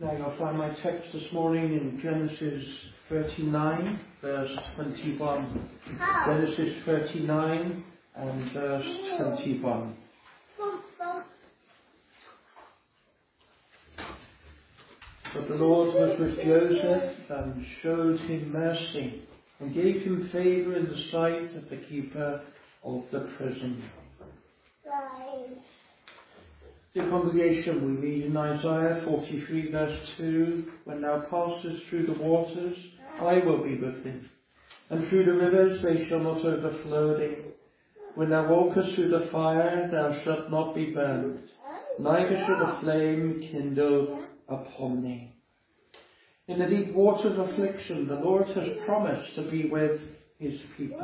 I'll find my text this morning in Genesis 39, verse 21. Genesis 39 and verse 21. But the Lord was with Joseph and showed him mercy and gave him favour in the sight of the keeper of the prison. Dear congregation, we read in Isaiah 43 verse 2, "When thou passest through the waters, I will be with thee, and through the rivers they shall not overflow thee. When thou walkest through the fire, thou shalt not be burned, neither shall the flame kindle upon thee." In the deep waters of affliction, the Lord has promised to be with his people.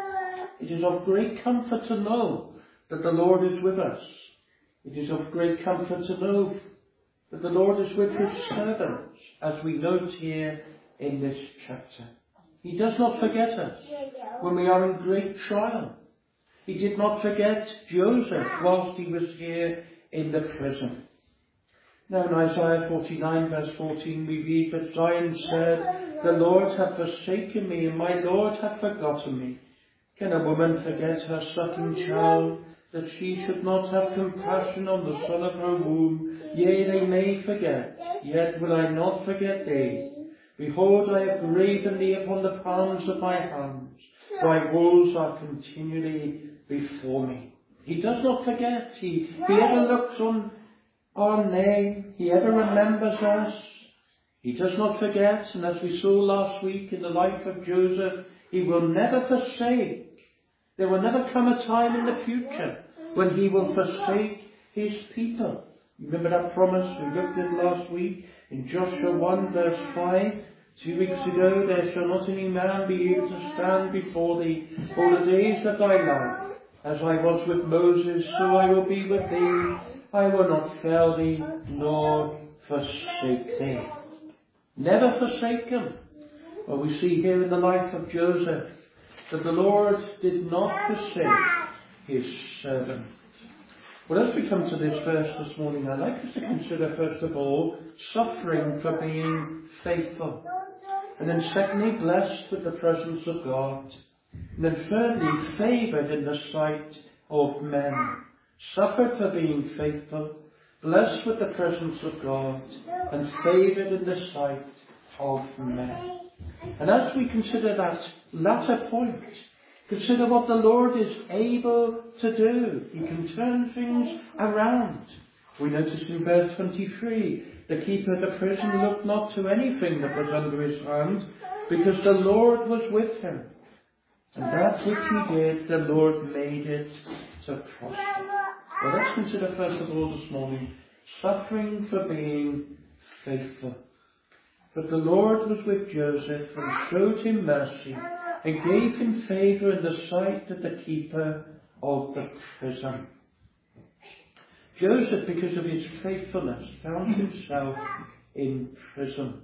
It is of great comfort to know that the Lord is with us. It is of great comfort to know that the Lord is with his servants, as we note here in this chapter. He does not forget us when we are in great trial. He did not forget Joseph whilst he was here in the prison. Now in Isaiah 49 verse 14 we read that Zion said, "The Lord hath forsaken me, and my Lord hath forgotten me. Can a woman forget her sucking child, that she should not have compassion on the son of her womb? Yea, they may forget, yet will I not forget thee. Behold, I have graven thee upon the palms of my hands. Thy walls are continually before me." He does not forget. He ever looks on our name. He ever remembers us. He does not forget. And as we saw last week in the life of Joseph, he will never forsake. There will never come a time in the future when he will forsake his people. Remember that promise we looked at last week in Joshua 1 verse 5. 2 weeks ago, "There shall not any man be able to stand before thee all the days of thy life. As I was with Moses, so I will be with thee. I will not fail thee, nor forsake thee." Never forsake him. Well, we see here in the life of Joseph that the Lord did not forsake his servant. Well, as we come to this verse this morning, I'd like us to consider first of all suffering for being faithful. And then secondly, blessed with the presence of God. And then thirdly, favoured in the sight of men. Suffered for being faithful, blessed with the presence of God, and favoured in the sight of men. And as we consider that latter point, consider what the Lord is able to do. He can turn things around. We notice in verse 23, the keeper of the prison looked not to anything that was under his hand, because the Lord was with him. And that which he did, the Lord made it to prosper. Well, let's consider first of all this morning, suffering for being faithful. But the Lord was with Joseph and showed him mercy and gave him favour in the sight of the keeper of the prison. Joseph, because of his faithfulness, found himself in prison.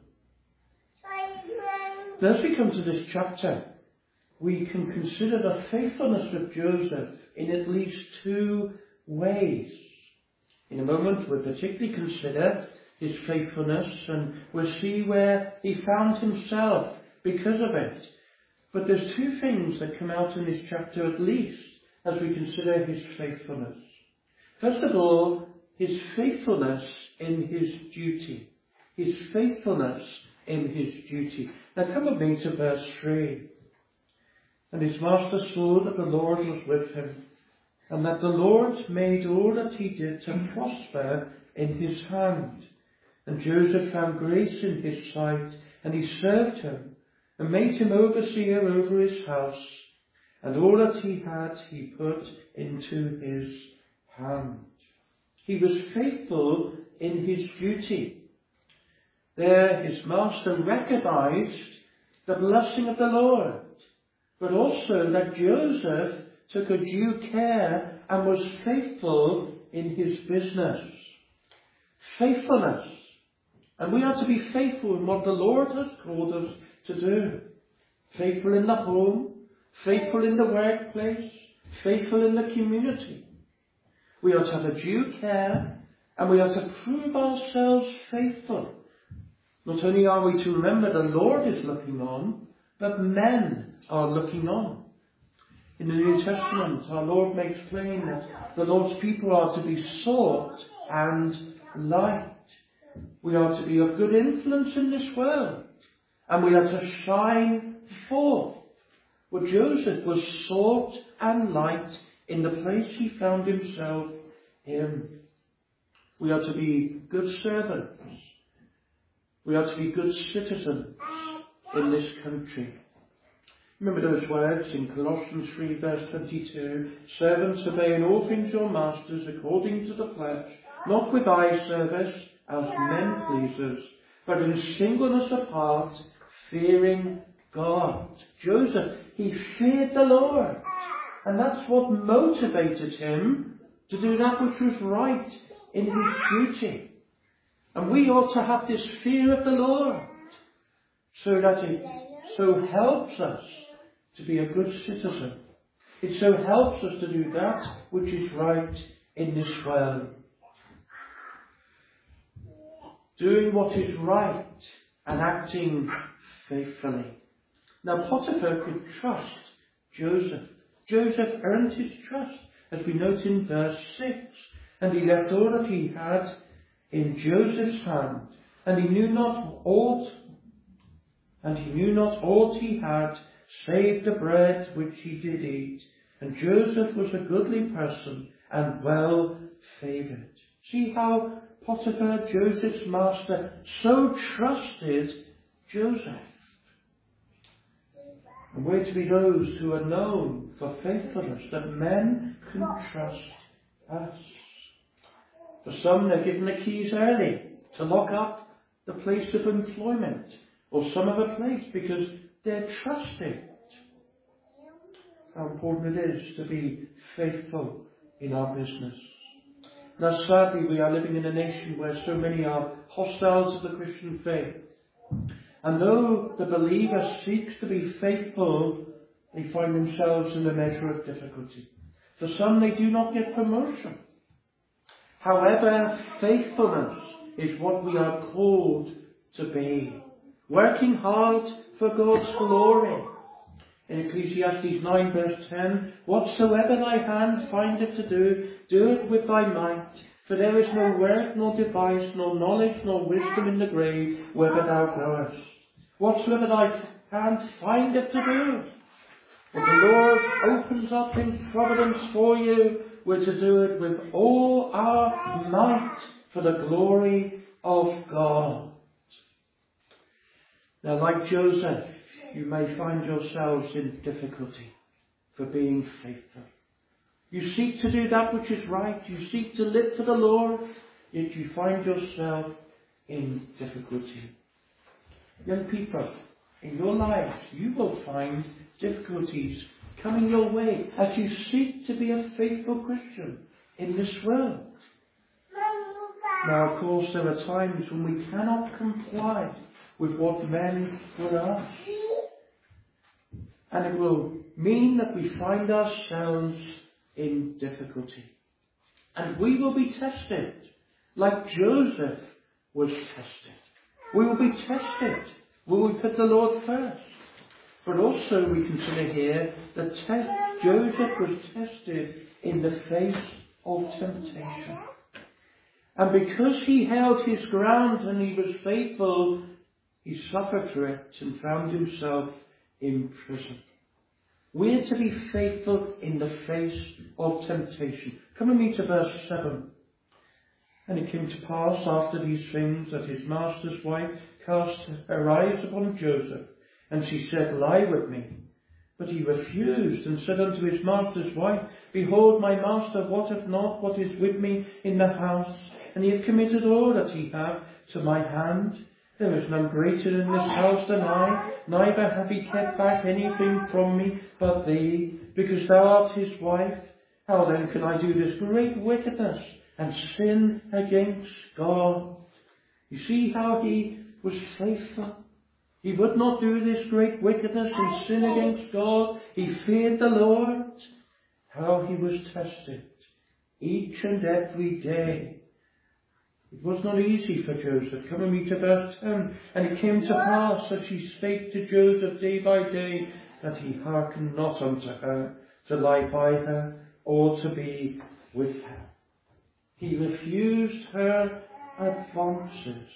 Now, as we come to this chapter, we can consider the faithfulness of Joseph in at least two ways. In a moment, we'll particularly consider his faithfulness, and we'll see where he found himself because of it. But there's two things that come out in this chapter at least as we consider his faithfulness. First of all, his faithfulness in his duty. His faithfulness in his duty. Now come with me to verse 3. "And his master saw that the Lord was with him, and that the Lord made all that he did to prosper in his hand. And Joseph found grace in his sight, and he served him, and made him overseer over his house, and all that he had he put into his hand." He was faithful in his duty. There his master recognized the blessing of the Lord, but also that Joseph took a due care and was faithful in his business. Faithfulness. And we are to be faithful in what the Lord has called us to do. Faithful in the home, faithful in the workplace, faithful in the community. We are to have a due care, and we are to prove ourselves faithful Not only are we to remember the Lord is looking on, but men are looking on. In the New Testament, our Lord makes plain that the Lord's people are to be salt and light. We are to be of good influence in this world, and we are to shine forth. Well, Joseph was salt and light in the place he found himself in. We are to be good servants. We are to be good citizens in this country. Remember those words in Colossians 3 verse 22, servants, obey in all things your masters according to the flesh, not with eye service as men pleasers, but in singleness of heart, fearing God. Joseph, he feared the Lord, and that's what motivated him to do that which was right in his duty. And we ought to have this fear of the Lord, so that it so helps us to be a good citizen. It so helps us to do that which is right in this world. Doing what is right and acting faithfully. Now Potiphar could trust Joseph. Joseph earned his trust, as we note in verse 6. And he left all that he had in Joseph's hand, and he knew not aught he had, save the bread which he did eat. And Joseph was a goodly person and well favoured. See how Potiphar, Joseph's master, so trusted Joseph. And we're to be those who are known for faithfulness, that men can trust us. For some, they're given the keys early to lock up the place of employment or some other place because they're trusted. How important it is to be faithful in our business. Now sadly, we are living in a nation where so many are hostile to the Christian faith. And though the believer seeks to be faithful, they find themselves in a measure of difficulty. For some, they do not get promotion. However, faithfulness is what we are called to be. Working hard for God's glory. In Ecclesiastes 9 verse 10, whatsoever thy hand findeth to do, do it with thy might. For there is no work, nor device, nor knowledge, nor wisdom in the grave, whether thou goest. Whatsoever thy hand findeth to do. What the Lord opens up in providence for you, we're to do it with all our might for the glory of God. Now, like Joseph, you may find yourselves in difficulty for being faithful. You seek to do that which is right. You seek to live for the Lord, yet you find yourself in difficulty. Young people, in your lives, you will find difficulties coming your way as you seek to be a faithful Christian in this world. Now, of course, there are times when we cannot comply with what men would ask. And it will mean that we find ourselves in difficulty. And we will be tested, like Joseph was tested. We will be tested. Will we put the Lord first? But also we consider here that Joseph was tested in the face of temptation. And because he held his ground and he was faithful, he suffered through it and found himself in prison. We are to be faithful in the face of temptation. Come with me to verse 7. And it came to pass after these things that his master's wife cast her eyes upon Joseph, and she said, Lie with me. But he refused, and said unto his master's wife, Behold, my master wotteth not what is with me in the house, and he hath committed all that he hath to my hand. There is none greater in this house than I, neither hath he kept back anything from me but thee, because thou art his wife. How then can I do this great wickedness and sin against God? You see how he was faithful. He would not do this great wickedness and sin against God. He feared the Lord. How he was tested each and every day. It was not easy for Joseph. Come and read to verse 10. And it came to pass, as she spake to Joseph day by day, that he hearkened not unto her, to lie by her, or to be with her. He refused her advances.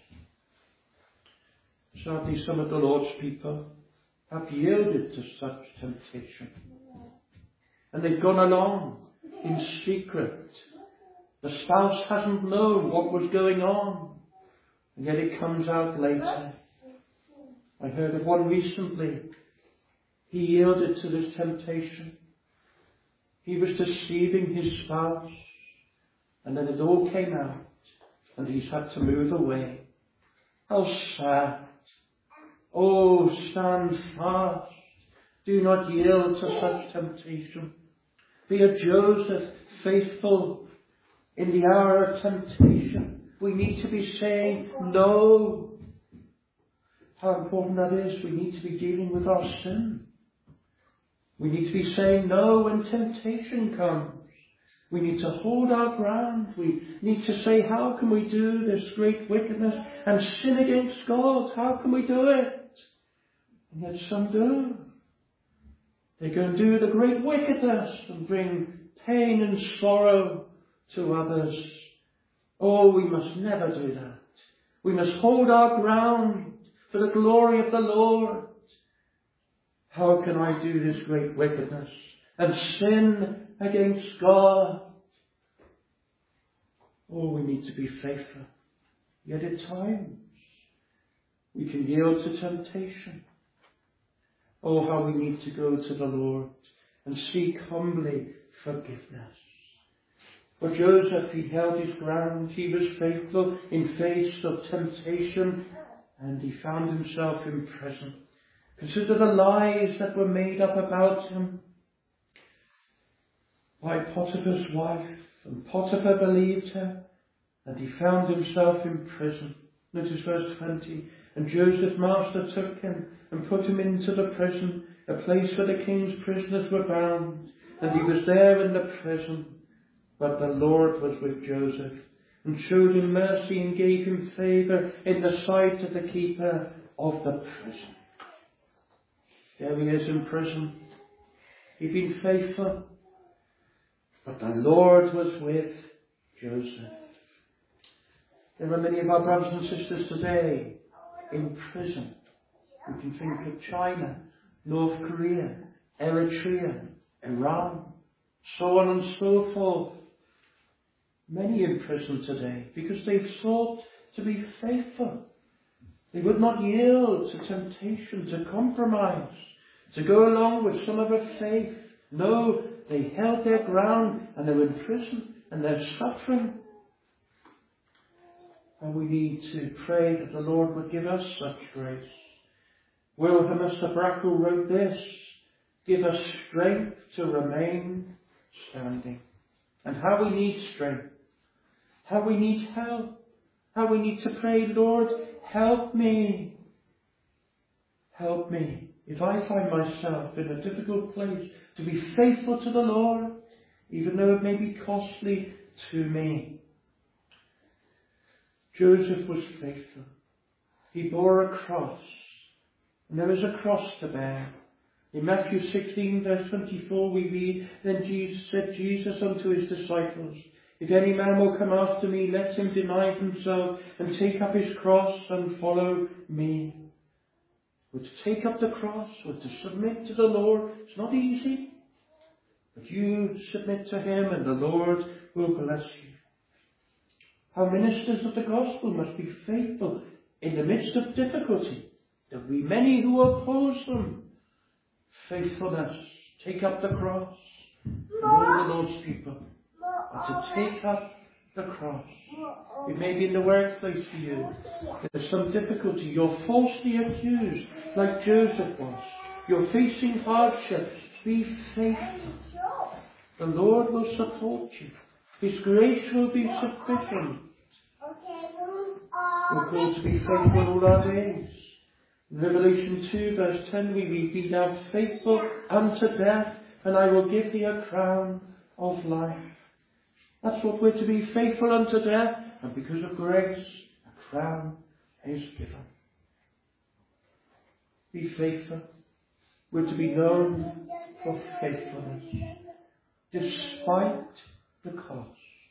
Sadly, some of the Lord's people have yielded to such temptation. And they've gone along in secret. The spouse hasn't known what was going on, and yet it comes out later. I heard of one recently. He yielded to this temptation. He was deceiving his spouse, and then it all came out, and he's had to move away. How sad. Oh, stand fast. Do not yield to such temptation. Be a Joseph, faithful in the hour of temptation. We need to be saying no. How important that is. We need to be dealing with our sin. We need to be saying no when temptation comes. We need to hold our ground. We need to say, how can we do this great wickedness and sin against God? How can we do it? And yet some do. They go and do the great wickedness and bring pain and sorrow to others. Oh, we must never do that. We must hold our ground for the glory of the Lord. How can I do this great wickedness and sin against God? Oh, we need to be faithful. Yet at times we can yield to temptation. Oh, how we need to go to the Lord and seek humbly forgiveness. For Joseph, he held his ground. He was faithful in face of temptation, and he found himself in prison. Consider the lies that were made up about him by Potiphar's wife, and Potiphar believed her, and he found himself in prison. Notice verse 20. And Joseph's master took him and put him into the prison, a place where the king's prisoners were bound, and he was there in the prison. But the Lord was with Joseph, and showed him mercy, and gave him favour in the sight of the keeper of the prison. There he is in prison. He'd been faithful, but the Lord was with Joseph. There are many of our brothers and sisters today in prison. We can think of China, North Korea, Eritrea, Iran, so on and so forth. Many in prison today because they've sought to be faithful. They would not yield to temptation, to compromise, to go along with some of a faith. No, they held their ground and they're in prison and they're suffering. And we need to pray that the Lord would give us such grace. Wilhelmus of Brakel wrote this: give us strength to remain standing. And how we need strength. How we need help. How we need to pray, Lord, help me. Help me. If I find myself in a difficult place, to be faithful to the Lord, even though it may be costly to me. Joseph was faithful. He bore a cross. And there is a cross to bear. In Matthew 16 verse 24 we read, then said Jesus unto his disciples, if any man will come after me, let him deny himself and take up his cross and follow me. But to take up the cross or to submit to the Lord, it's not easy. But you submit to him and the Lord will bless you. How ministers of the gospel must be faithful in the midst of difficulty. There will be many who oppose them. Faithfulness, take up the cross. All the Lord's people are to take up the cross. It may be in the workplace for you. There's some difficulty. You're falsely accused, like Joseph was. You're facing hardship. Be faithful. The Lord will support you. His grace will be sufficient. We're called to be faithful all our days. In Revelation 2 verse 10 we read, be thou faithful unto death, and I will give thee a crown of life. That's what we're to be, faithful unto death, and because of grace, a crown is given. Be faithful. We're to be known for faithfulness, despite the cost.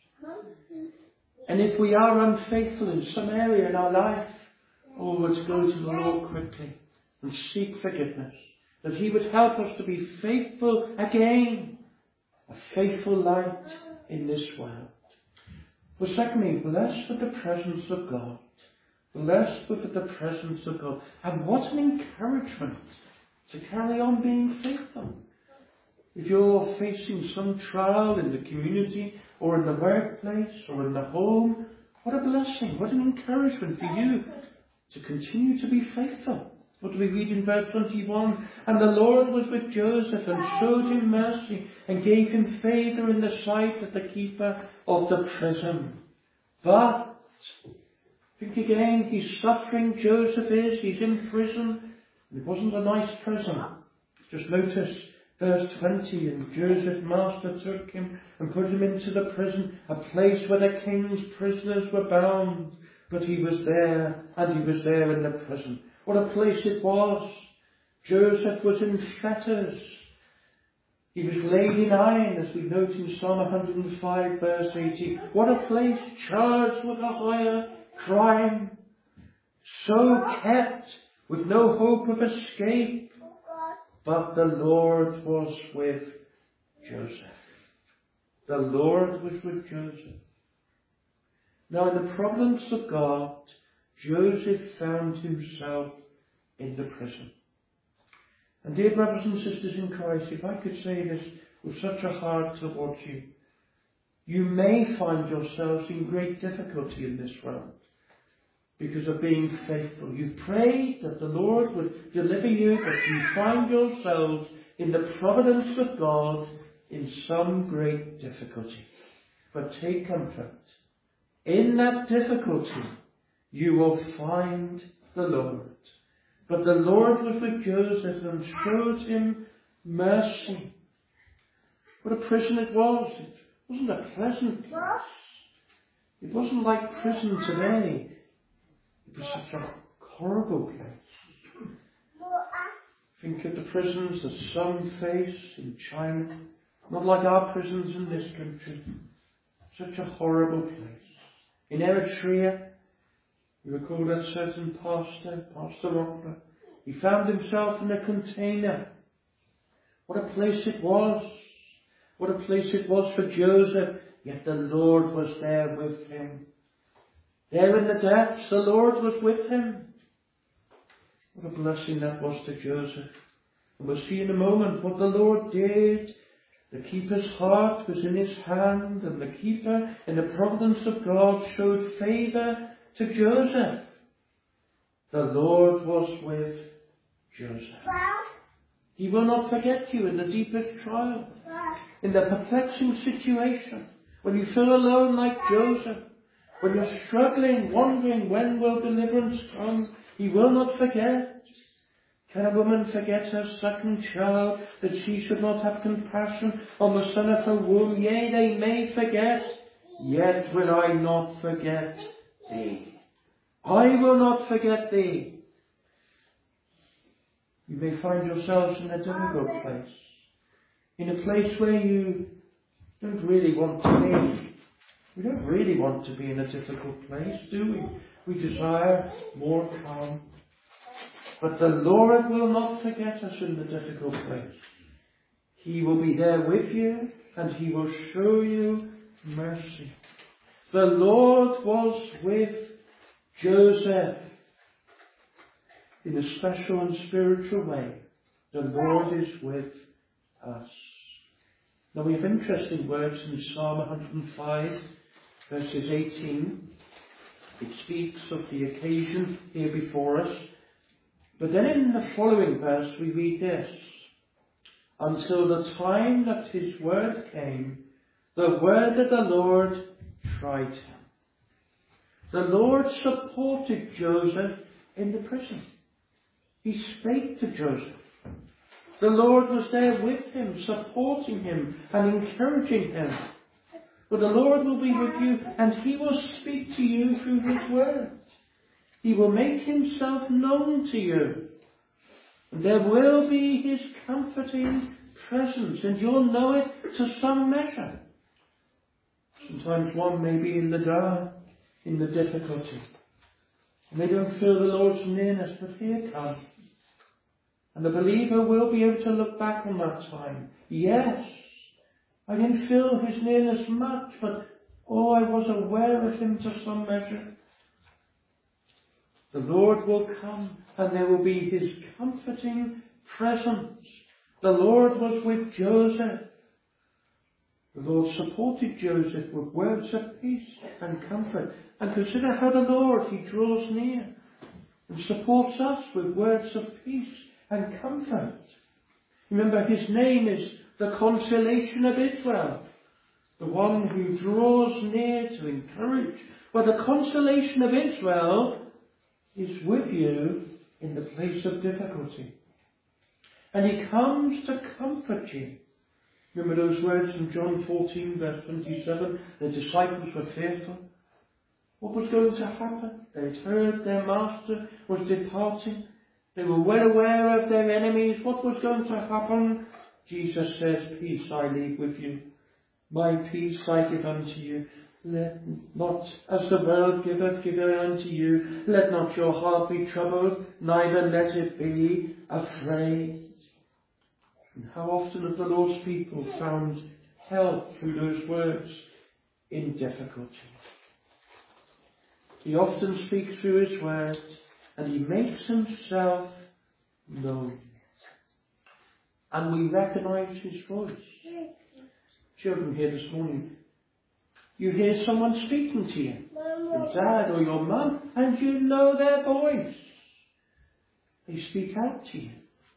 And if we are unfaithful in some area in our life, we're to go to the Lord quickly and seek forgiveness, that He would help us to be faithful again, a faithful light in this world. But secondly, blessed with the presence of God. Blessed with the presence of God. And what an encouragement to carry on being faithful. If you're facing some trial in the community or in the workplace or in the home, what a blessing, what an encouragement for you to continue to be faithful. What do we read in verse 21? And the Lord was with Joseph and showed him mercy and gave him favour in the sight of the keeper of the prison. But, think again, he's suffering, Joseph is, he's in prison. It wasn't a nice prison. Just notice verse 20, and Joseph's master took him and put him into the prison, a place where the king's prisoners were bound. But he was there, and he was there in the prison. What a place it was. Joseph was in fetters. He was laid in iron, as we note in Psalm 105 verse 18. What a place, charged with a higher crime. So kept, with no hope of escape. But the Lord was with Joseph. The Lord was with Joseph. Now, in the providence of God, Joseph found himself in the prison. And dear brothers and sisters in Christ, if I could say this with such a heart towards you, you may find yourselves in great difficulty in this world because of being faithful. You prayed that the Lord would deliver you, but you find yourselves in the providence of God in some great difficulty. But take comfort. In that difficulty, you will find the Lord. But the Lord was with Joseph and showed him mercy. What a prison it was. It wasn't a pleasant place. It wasn't like prison today. It was such a horrible place. Think of the prisons that some face in China. Not like our prisons in this country. Such a horrible place. In Eritrea, you recall that certain Pastor Rockler, he found himself in a container. What a place it was. What a place it was for Joseph. Yet the Lord was there with him. There in the depths, the Lord was with him. What a blessing that was to Joseph. And we'll see in a moment what the Lord did. The keeper's heart was in his hand, and the keeper, in the providence of God, showed favour to Joseph. The Lord was with Joseph. He will not forget you in the deepest trial, in the perplexing situation, when you feel alone like Joseph, when you're struggling, wondering when will deliverance come. He will not forget. Can a woman forget her second child, that she should not have compassion on the son of her womb? Yea, they may forget, yet will I not forget thee. I will not forget thee. You may find yourselves in a difficult place, in a place where you don't really want to be. We don't really want to be in a difficult place, do we? We desire more calm. But the Lord will not forget us in the difficult place. He will be there with you, and He will show you mercy. The Lord was with Joseph in a special and spiritual way. The Lord is with us. Now we have interesting words in Psalm 105, verses 18. It speaks of the occasion here before us. But then in the following verse we read this. Until the time that His word came, the word of the Lord tried him. The Lord supported Joseph in the prison. He spake to Joseph. The Lord was there with him, supporting him and encouraging him. But the Lord will be with you, and he will speak to you through his word. He will make himself known to you. And there will be his comforting presence, and you'll know it to some measure. Sometimes one may be in the dark, in the difficulty, and they don't feel the Lord's nearness, but here comes. And the believer will be able to look back on that time. Yes, I didn't feel his nearness much, but I was aware of him to some measure. The Lord will come, and there will be his comforting presence. The Lord was with Joseph. The Lord supported Joseph with words of peace and comfort. And consider how the Lord, he draws near and supports us with words of peace and comfort. Remember, his name is the Consolation of Israel, the one who draws near to encourage. Well, the Consolation of Israel is with you in the place of difficulty. And he comes to comfort you. Remember those words from John 14, verse 27? The disciples were fearful. What was going to happen? They'd heard their master was departing. They were well aware of their enemies. What was going to happen? Jesus says, peace I leave with you. My peace I give unto you. Let not, as the world giveth, give I unto you. Let not your heart be troubled, neither let it be afraid. And how often have the Lord's people found help through those words in difficulty? He often speaks through his word, and he makes himself known. And we recognize his voice. Children here this morning, you hear someone speaking to you, your dad or your mum, and you know their voice. They speak out to you.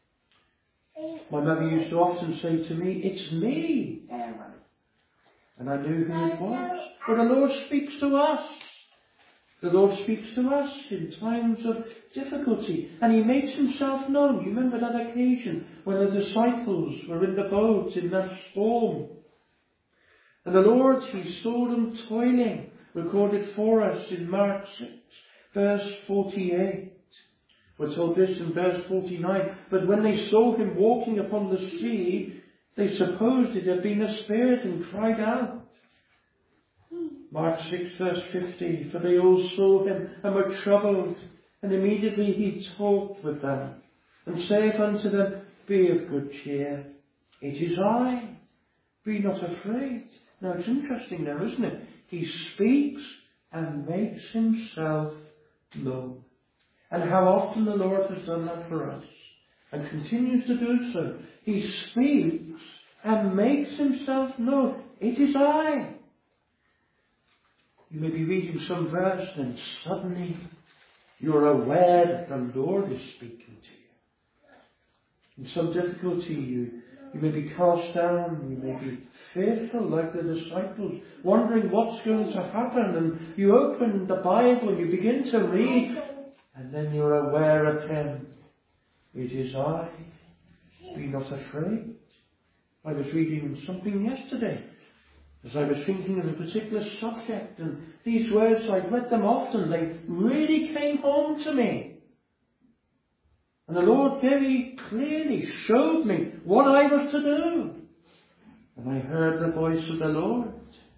My mother used to often say to me, it's me, Aaron. And I knew who it was. But the Lord speaks to us. The Lord speaks to us in times of difficulty, and he makes himself known. You remember that occasion when the disciples were in the boat in that storm. And the Lord, he saw them toiling, recorded for us in Mark 6, verse 48. We're told this in verse 49. But when they saw him walking upon the sea, they supposed it had been a spirit and cried out. Mark 6, verse 50. For they all saw him and were troubled. And immediately he talked with them and saith unto them, be of good cheer. It is I. Be not afraid. Now it's interesting now, isn't it? He speaks and makes himself known. And how often the Lord has done that for us and continues to do so. He speaks and makes himself known. It is I. You may be reading some verse and suddenly you're aware that the Lord is speaking to you. In some difficulty you may be cast down, you may be fearful like the disciples, wondering what's going to happen, and you open the Bible and you begin to read, and then you're aware of him. It is I. Be not afraid. I was reading something yesterday as I was thinking of a particular subject, and these words, I've read them often, they really came home to me. And the Lord very clearly showed me what I was to do. And I heard the voice of the Lord.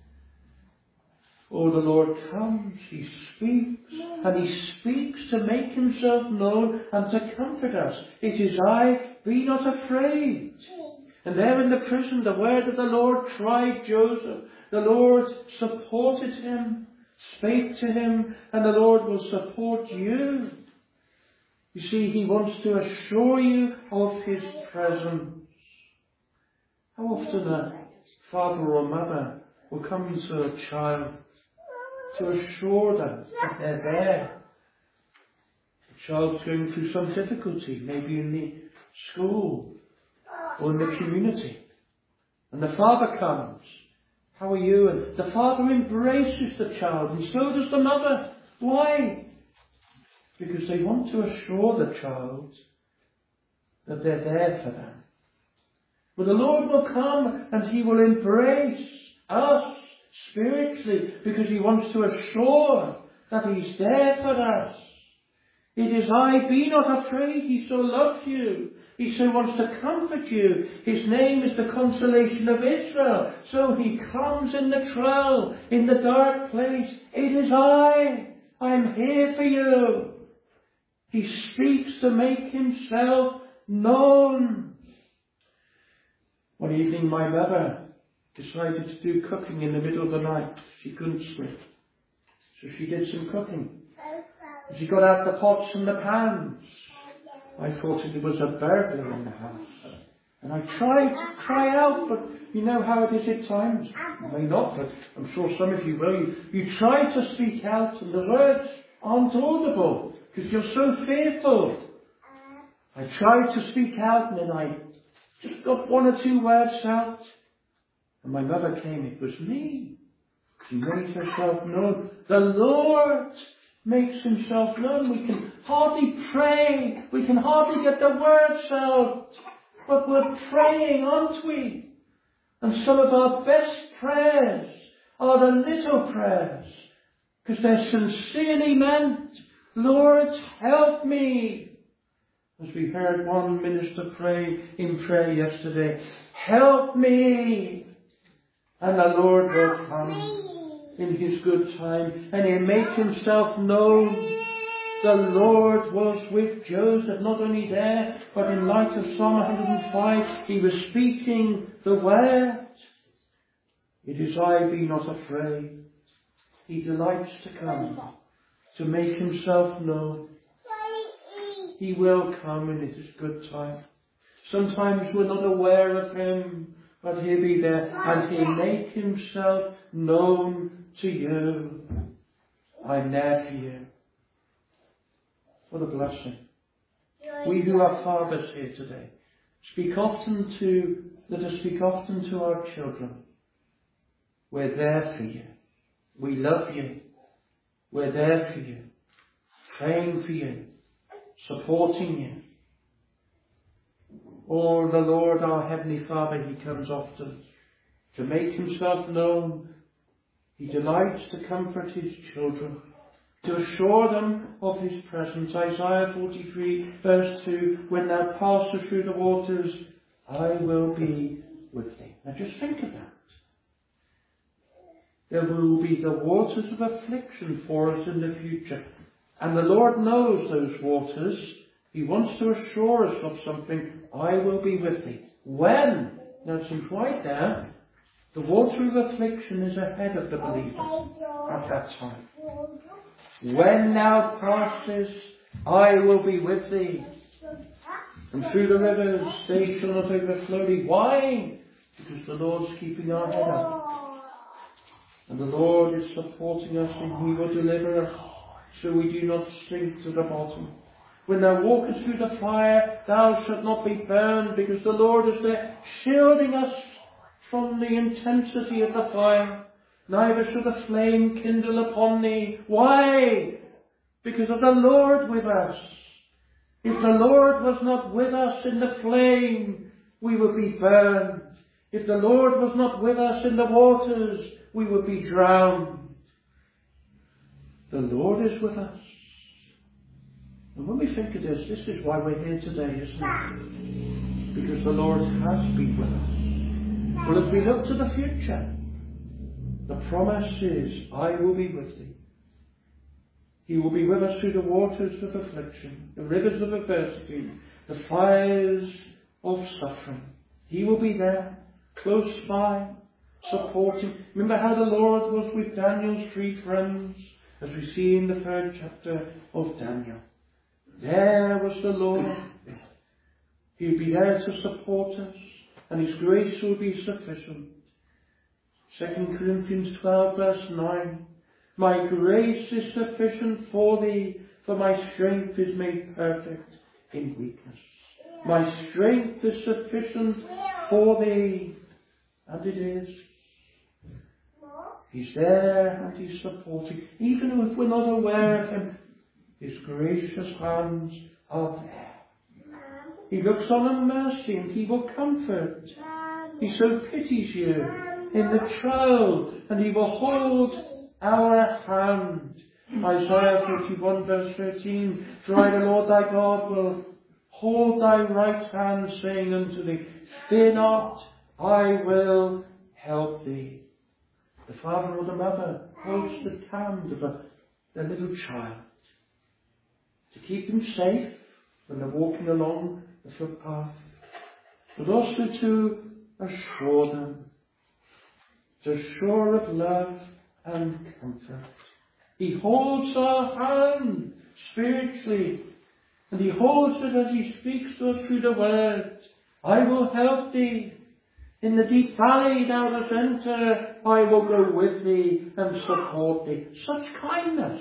Oh, the Lord comes, he speaks, and he speaks to make himself known and to comfort us. It is I, be not afraid. And there in the prison, the word of the Lord tried Joseph. The Lord supported him, spake to him, and the Lord will support you. You see, he wants to assure you of his presence. How often a father or mother will come to a child to assure them that they're there. The child's going through some difficulty, maybe in the school or in the community. And the father comes. How are you? And the father embraces the child, and so does the mother. Why? Because they want to assure the child that they're there for them. But the Lord will come and he will embrace us spiritually, because he wants to assure that he's there for us. It is I, be not afraid. He so loves you. He so wants to comfort you. His name is the consolation of Israel. So he comes in the trial, in the dark place. It is I. I'm here for you. He speaks to make himself known. One evening my mother decided to do cooking in the middle of the night. She couldn't sleep. So she did some cooking. She got out the pots and the pans. I thought it was a burglar in the house. And I tried to cry out, but you know how it is at times. You may not, but I'm sure some of you will. You try to speak out and the words aren't audible because you're so fearful. I tried to speak out and then I just got one or two words out. And my mother came. It was me. She made herself known. The Lord makes himself known. We can hardly pray. We can hardly get the words out. But we're praying, aren't we? And some of our best prayers are the little prayers. Because they're sincerely meant. Lord, help me. As we heard one minister pray in prayer yesterday. Help me. And the Lord will come in his good time, and he'll make himself known. The Lord was with Joseph, not only there, but in light of Psalm 105, he was speaking the word. It is I, be not afraid. He delights to come, to make himself known. He will come in his good time. Sometimes we're not aware of him, but he'll be there, and he'll make himself known to you. I'm there for you. What a blessing. We who are fathers here today, let us speak often to our children. We're there for you. We love you. We're there for you. Praying for you. Supporting you. Oh, the Lord, our Heavenly Father, he comes often to make himself known. He delights to comfort his children, to assure them of his presence. Isaiah 43 verse 2, when thou passest through the waters, I will be with thee. Now just think of that. There will be the waters of affliction for us in the future. And the Lord knows those waters. He wants to assure us of something. I will be with thee. When? Now it's implied there. The water of affliction is ahead of the believer at that time. When thou passest, I will be with thee. And through the rivers, they shall not overflow thee. Why? Because the Lord's keeping our head up. And the Lord is supporting us, and he will deliver us, so we do not sink to the bottom. When thou walkest through the fire, thou shalt not be burned, because the Lord is there, shielding us from the intensity of the fire. Neither shall the flame kindle upon thee. Why? Because of the Lord with us. If the Lord was not with us in the flame, we would be burned. If the Lord was not with us in the waters, we would be drowned. The Lord is with us. And when we think of this is why we're here today, isn't it? Because the Lord has been with us. Well, as we look to the future, the promise is, I will be with thee. He will be with us through the waters of affliction, the rivers of adversity, the fires of suffering. He will be there, close by, supporting. Remember how the Lord was with Daniel's 3 friends, as we see in the 3rd chapter of Daniel. There was the Lord. He would be there to support us, and his grace will be sufficient. 2 Corinthians 12 verse 9. My grace is sufficient for thee, for my strength is made perfect in weakness. My strength is sufficient for thee. And it is. He's there and he's supporting. Even if we're not aware of him, his gracious hands are there. He looks on in mercy and he will comfort. He so pities you. in the child, and he will hold our hand. Isaiah 41 verse 13, for I, the Lord thy God, will hold thy right hand, saying unto thee, fear not, I will help thee. The father or the mother holds the hand of their little child to keep them safe when they're walking along the footpath, but also to assure them, to assure of love and comfort. He holds our hand spiritually, and he holds it as he speaks to us through the word. I will help thee. In the deep valley thou dost enter, I will go with thee and support thee. Such kindness.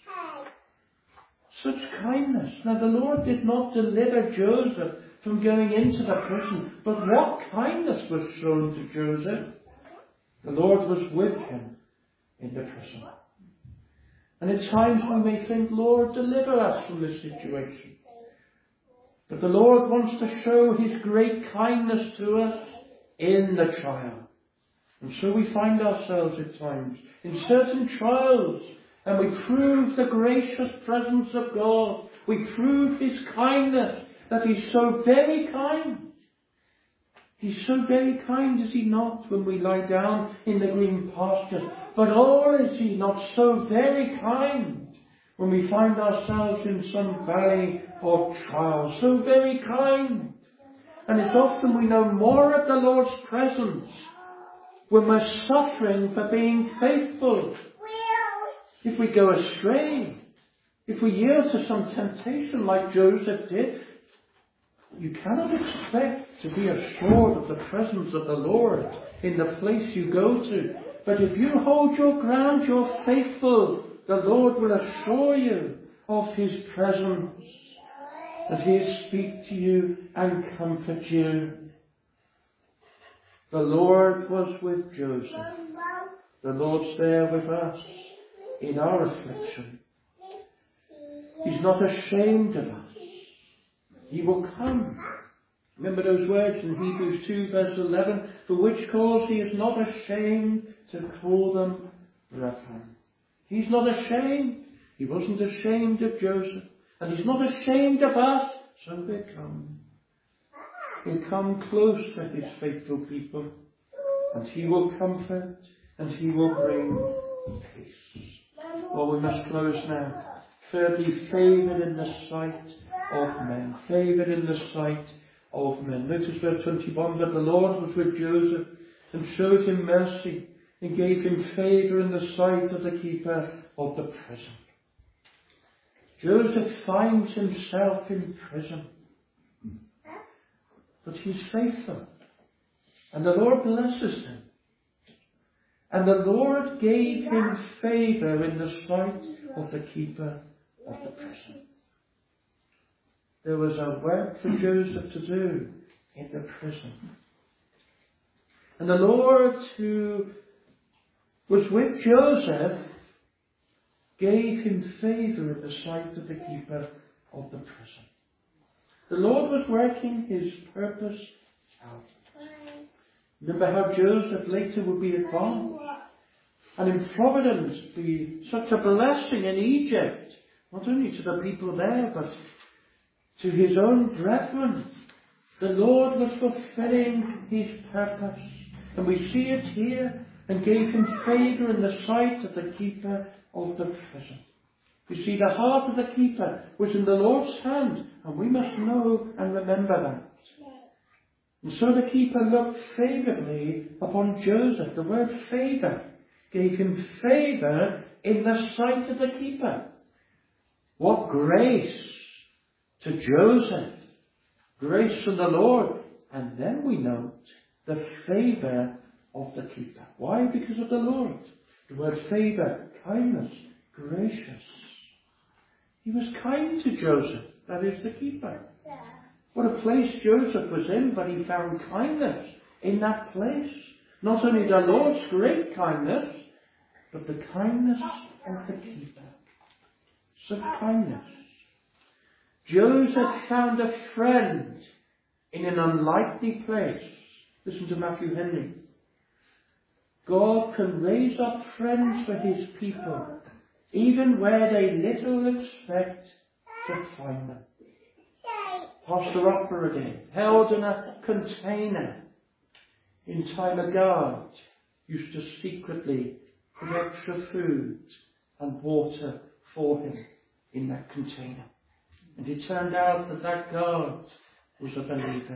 Such kindness. Now the Lord did not deliver Joseph from going into the prison, but what kindness was shown to Joseph? The Lord was with him in the prison. And at times we may think, Lord, deliver us from this situation. But the Lord wants to show his great kindness to us in the trial. And so we find ourselves at times in certain trials, and we prove the gracious presence of God. We prove his kindness, that he's so very kind. He's so very kind, is he not, when we lie down in the green pastures? But oh, is he not so very kind when we find ourselves in some valley of trial? So very kind. And it's often we know more of the Lord's presence when we're suffering for being faithful. If we go astray, if we yield to some temptation like Joseph did, you cannot expect to be assured of the presence of the Lord in the place you go to. But if you hold your ground, you're faithful, the Lord will assure you of his presence, that he'll speak to you and comfort you. The Lord was with Joseph. The Lord's there with us in our affliction. He's not ashamed of us. He will come. Remember those words in Hebrews 2 verse 11, for which cause he is not ashamed to call them brethren. He's not ashamed. He wasn't ashamed of Joseph. And he's not ashamed of us. So he'll come. He'll come close to his faithful people. And he will comfort. And he will bring peace. Well, we must close now. Thirdly, favoured in the sight of men. Favoured in the sight of men. Notice verse 21, that the Lord was with Joseph and showed him mercy and gave him favour in the sight of the keeper of the prison. Joseph finds himself in prison, but he's faithful, and the Lord blesses him. And the Lord gave him favour in the sight of the keeper of the prison. There was a work for Joseph to do in the prison. And the Lord, who was with Joseph, gave him favour in the sight of the keeper of the prison. The Lord was working his purpose out. Remember how Joseph later would be at bond, and in providence be such a blessing in Egypt, not only to the people there, but to his own brethren. The Lord was fulfilling his purpose. And we see it here, and gave him favour in the sight of the keeper of the prison. You see, the heart of the keeper was in the Lord's hand, and we must know and remember that. And so the keeper looked favourably upon Joseph. The word favour gave him favour in the sight of the keeper. What grace to Joseph. Grace from the Lord. And then we note the favour of the keeper. Why? Because of the Lord. The word favour, kindness, gracious. He was kind to Joseph. That is the keeper. What a place Joseph was in, but he found kindness in that place. Not only the Lord's great kindness, but the kindness of the keeper. Such kindness. Joseph found a friend in an unlikely place. Listen to Matthew Henry. God can raise up friends for his people, even where they little expect to find them. Pastor Opera held in a container in time a guard used to secretly put extra food and water for him in that container. And it turned out that that guard was a believer.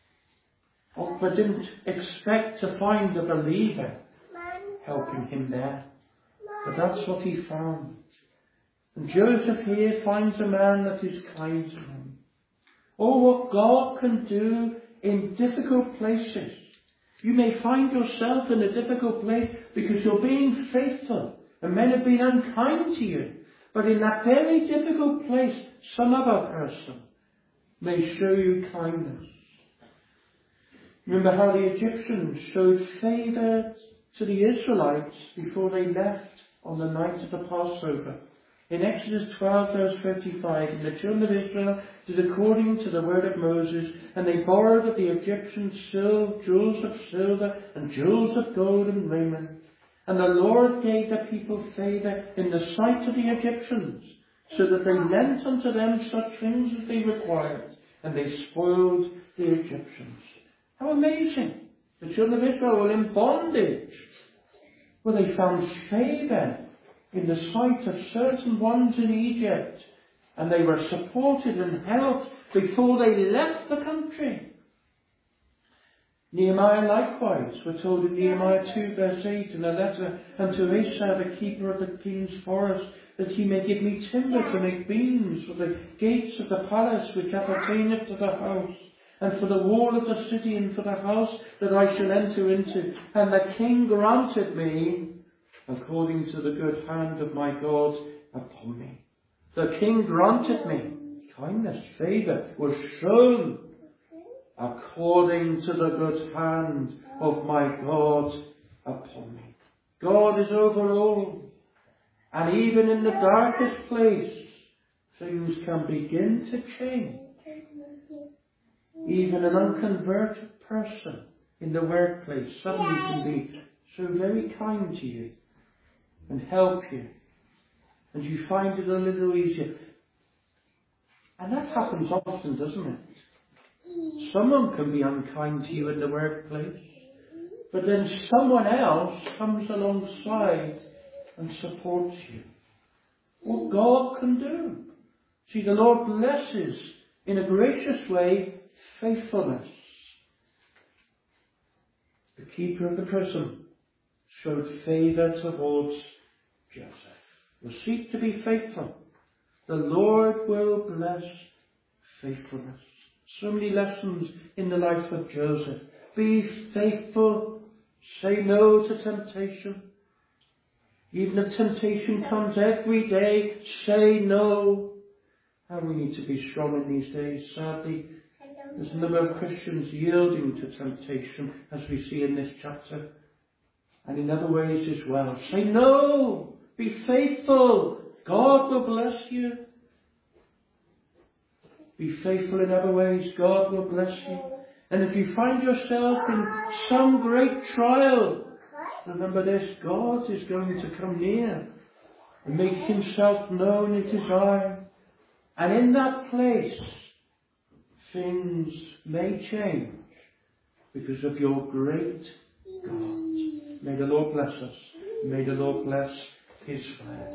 Opera didn't expect to find a believer helping him there, but that's what he found. And Joseph here finds a man that is kind to him. Oh, what God can do in difficult places. You may find yourself in a difficult place because you're being faithful and men have been unkind to you. But in that very difficult place, some other person may show you kindness. Remember how the Egyptians showed favour to the Israelites before they left on the night of the Passover. In Exodus 12 verse 35, and the children of Israel did according to the word of Moses, and they borrowed of the Egyptians jewels of silver and jewels of gold and raiment. And the Lord gave the people favour in the sight of the Egyptians, so that they lent unto them such things as they required, and they spoiled the Egyptians. How amazing! The children of Israel were in bondage. Well, they found favour in the sight of certain ones in Egypt, and they were supported and helped before they left the country. Nehemiah likewise, we're told in Nehemiah 2 verse 8, in a letter unto Asa, the keeper of the king's forest, that he may give me timber to make beams for the gates of the palace which appertaineth to the house, and for the wall of the city, and for the house that I shall enter into. And the king granted me according to the good hand of my God upon me. The king granted me. Kindness, favour was shown according to the good hand of my God upon me. God is over all. And even in the darkest place, things can begin to change. Even an unconverted person in the workplace suddenly can be so very kind to you and help you, and you find it a little easier. And that happens often, doesn't it? Someone can be unkind to you in the workplace, but then someone else comes alongside and supports you. What God can do. See, the Lord blesses in a gracious way faithfulness. The keeper of the prison showed favour towards Joseph. We'll seek to be faithful. The Lord will bless faithfulness. So many lessons in the life of Joseph. Be faithful. Say no to temptation. Even if temptation comes every day, say no. And we need to be strong in these days. Sadly, there's a number of Christians yielding to temptation, as we see in this chapter. And in other ways as well. Say no. Be faithful. God will bless you. Be faithful in other ways. God will bless you. And if you find yourself in some great trial, remember this: God is going to come near and make himself known. It is I. And in that place, things may change because of your great God. May the Lord bless us. May the Lord bless his word.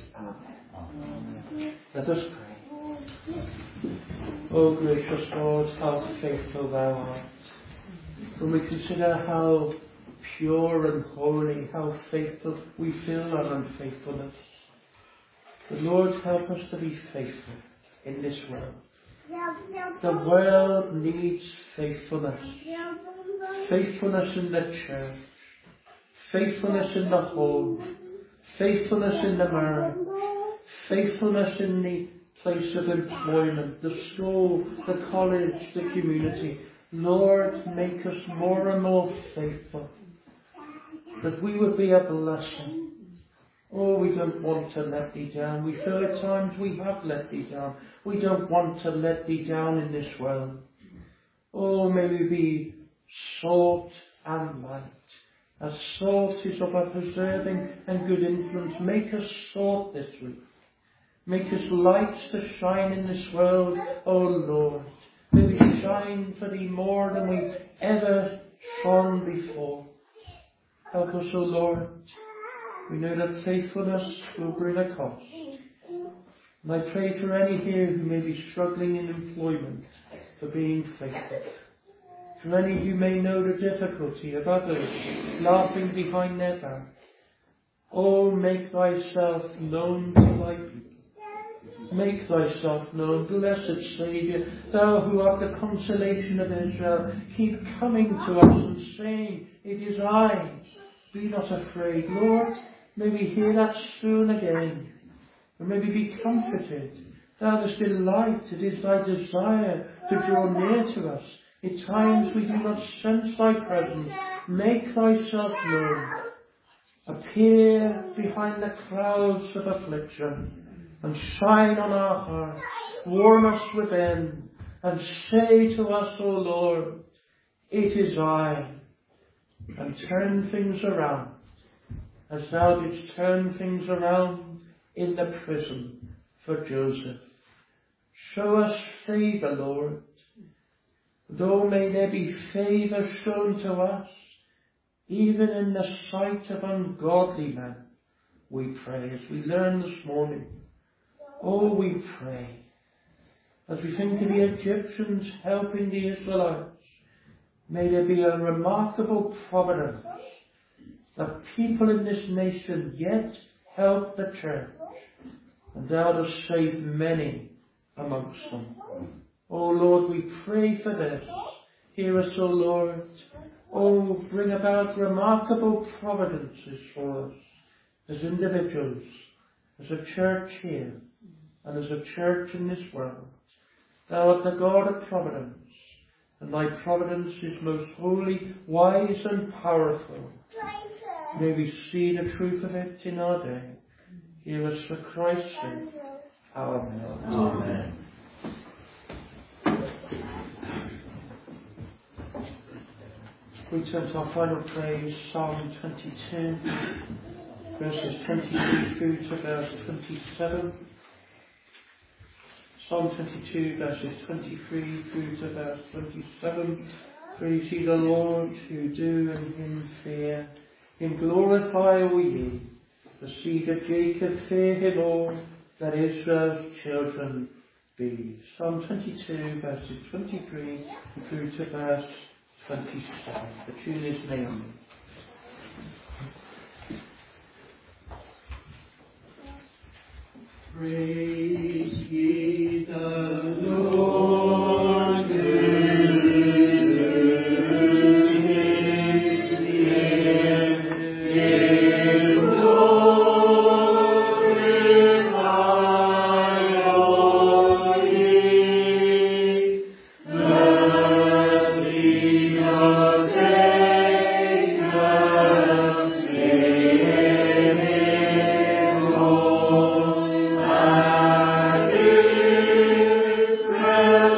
Amen. Let us pray. O gracious God, how faithful thou art. When we consider how pure and holy, how faithful we feel our unfaithfulness, the Lord help us to be faithful in this world. The world needs faithfulness. Faithfulness in the church. Faithfulness in the home. Faithfulness in the marriage. Faithfulness in the place of employment, the school, the college, the community. Lord, make us more and more faithful, that we would be a blessing. Oh, we don't want to let thee down. We feel at times we have let thee down. We don't want to let thee down in this world. Oh, may we be salt and light, As salt is of a preserving and good influence, make us salt this week. Make us lights to shine in this world, O Lord. May we shine for Thee more than we've ever shone before. Help us, O Lord. We know that faithfulness will bring a cost. And I pray for any here who may be struggling in employment for being faithful. For any who may know the difficulty of others laughing behind their back. Oh, make Thyself known to Thy people. Make Thyself known, blessed Saviour, Thou who art the consolation of Israel. Keep coming to us and saying, it is I. Be not afraid. Lord, may we hear that soon again. And may we be comforted. Thou dost delight. It is Thy desire to draw near to us. At times we do not sense Thy presence. Make Thyself known. Appear behind the clouds of affliction and shine on our hearts. Warm us within and say to us, O Lord, it is I. And turn things around as Thou didst turn things around in the prison for Joseph. Show us favour, Lord. Though may there be favour shown to us, even in the sight of ungodly men, we pray, as we learn this morning. Oh, we pray, as we think of the Egyptians helping the Israelites, may there be a remarkable providence that people in this nation yet help the church, and Thou dost save many amongst them. Oh Lord, we pray for this. Hear us, O Lord. Oh, bring about remarkable providences for us as individuals, as a church here, and as a church in this world. Thou art the God of providence, and Thy providence is most holy, wise and powerful. May we see the truth of it in our day. Hear us for Christ's sake. Amen. Amen. We turn to our final praise, Psalm 22, verses 23 through to verse 27. Psalm 22, verses 23 through to verse 27. Praise ye the Lord, who do in Him fear. Him glorify, O ye. The seed of Jacob fear Him all, that Israel's children be. Psalm 22, verses 23 through to verse 27. The tune is Naomi. Praise ye the Lord. Praise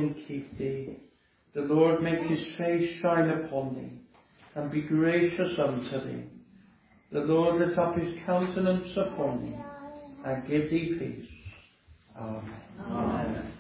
and keep thee. The Lord make his face shine upon thee, and be gracious unto thee. The Lord lift up his countenance upon thee, and give thee peace. Amen. Amen.